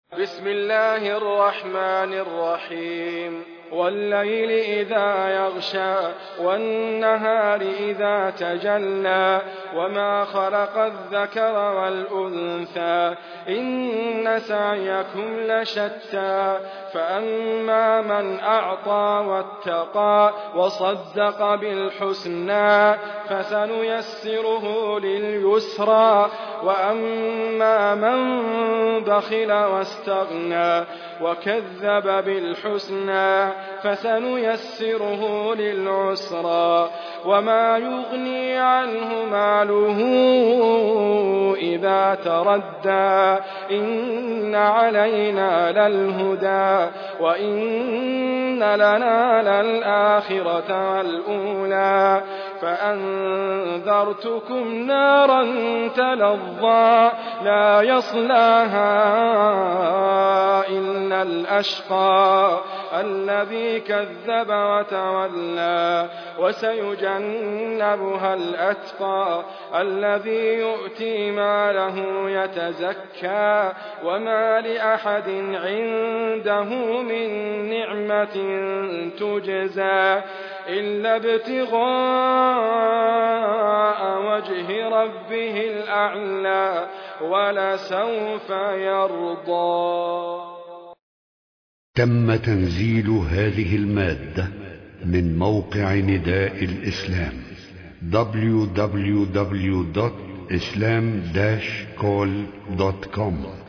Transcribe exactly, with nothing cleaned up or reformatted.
بسم الله الرحمن الرحيم. والليل إذا يغشى والنهار إذا تجلى وما خلق الذكر والأنثى إن سعيكم لشتى فأما من أعطى واتقى وصدق بالحسنى فسنيسره لليسرى وأما من بخل واستغنى وكذب بالحسنى فسنيسره للعسرى وما يغني عنه ماله إذا تردى إن علينا للهدى وإن لنا للآخرة والأولى فأنذرتكم نارا تلظى لا يصلاها إلا الأشقى الذي كذب وتولى وسيجنبها الأتقى الذي يؤتي ماله يتزكى وما لأحد عنده من نعمة تجزى إلا ابتغاء وجه ربه الأعلى ولسوف يرضى. تم تنزيل هذه المادة من موقع نداء الإسلام دبليو دبليو دبليو دوت إسلام داش كول دوت كوم.